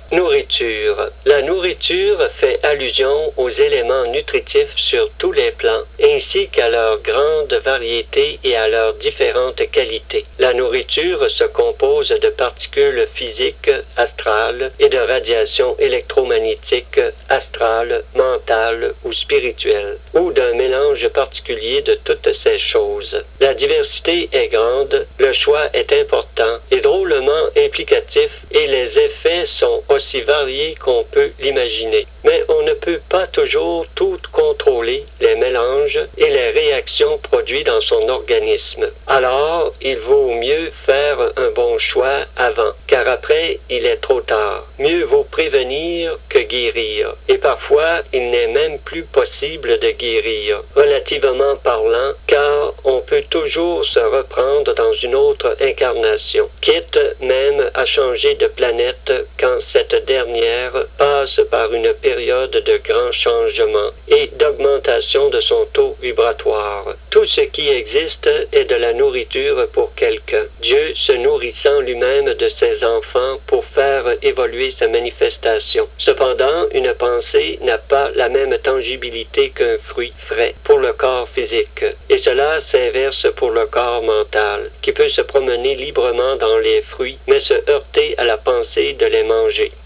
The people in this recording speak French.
Nourriture. La nourriture fait allusion aux éléments nutritifs sur tous les plans, ainsi qu'à leur grande variété et à leurs différentes qualités. La nourriture se compose de particules physiques astrales et de radiations électromagnétiques astrales, mentales ou spirituelles, ou d'un mélange particulier de toutes ces choses. La diversité est grande, le choix est important et drôlement implicatif, et les effets sont aussi variés qu'on peut l'imaginer. Mais on ne peut pas toujours tout contrôler, les mélanges et les réactions produites dans son organisme. Alors, il vaut mieux faire un bon choix avant, car après, il est trop tard. Mieux vaut prévenir que guérir, et parfois, il n'est même plus possible de guérir, relativement parlant, car on peut toujours se reprendre dans une autre incarnation, quitte même à changer de planète quand cette dernière passe par une période de grand changement et d'augmentation de son taux vibratoire. Tout ce qui existe est de la nourriture pour quelqu'un. Dieu se nourrissant lui-même de ses enfants pour faire évoluer sa manifestation. Cependant, une pensée n'a pas la même tangibilité qu'un fruit frais pour le corps physique, et cela s'inverse pour le corps mental, qui peut se promener librement dans les fruits, mais se heurter à la pensée de les manger.